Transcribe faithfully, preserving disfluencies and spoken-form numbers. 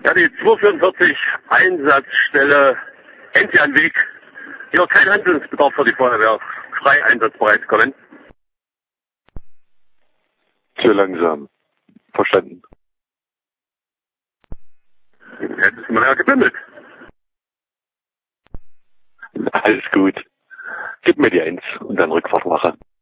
Ja, die zweihundertvierundvierzig Einsatzstelle Enzianweg. Hier kein Handlungsbedarf für die Feuerwehr. Frei einsatzbereit. Kommen. Zu langsam. Verstanden. Jetzt ist man ja gebündelt. Alles gut. Gib mir die Eins und dann Rückfahrtwache.